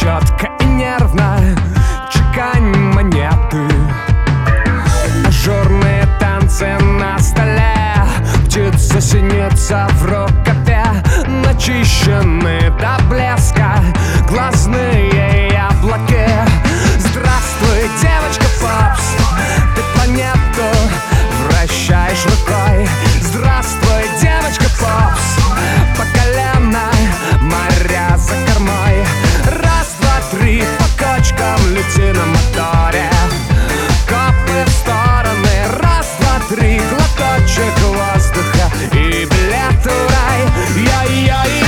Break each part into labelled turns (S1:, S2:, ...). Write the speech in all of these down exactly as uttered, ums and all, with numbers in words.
S1: четко и нервно чекань монеты. Ажурные танцы на столе, птица синица в рукаве, начищены до блеска глазные яблоки. Здравствуй, девочка Попс, ты планету вращаешь рукой. Здравствуй, девочка Попс, по колено моря за кормой. Раз, два, три, по кочкам лети на моторе. Копы в стороны, раз, два, три, глоточек воздуха и билет в рай. Яй-яй.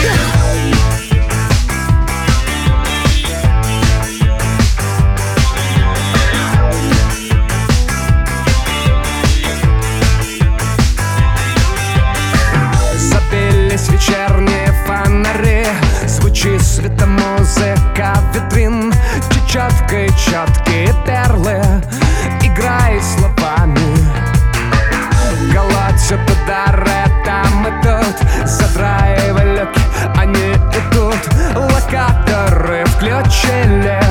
S1: Запелись вечерние фонари, звучит светомузыка витрин, чечеткой четкие перлы, играй словами. Колотят удары там и тут, задраивай люки, они идут. Локаторы включили,